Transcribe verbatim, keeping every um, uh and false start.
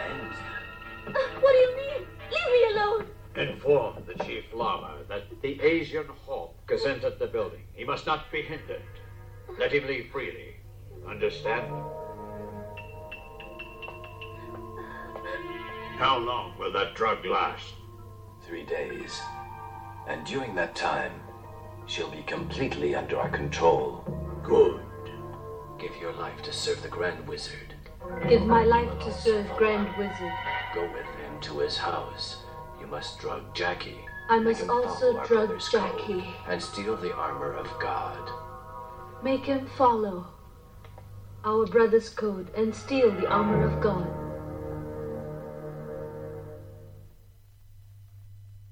friend. Uh, what do you mean? Leave me alone. Inform the Chief Lama that the Asian hawk has entered the building. He must not be hindered. Let him leave freely. Understand? How long will that drug last? Three days. And during that time, she'll be completely under our control. Good. Give your life to serve the Grand Wizard. Give my life to serve Grand Wizard. Go with him to his house. You must drug Jackie. I must Make him also follow our drug brother's Jackie. code and steal the armor of God. Make him follow our brother's code and steal the armor of God.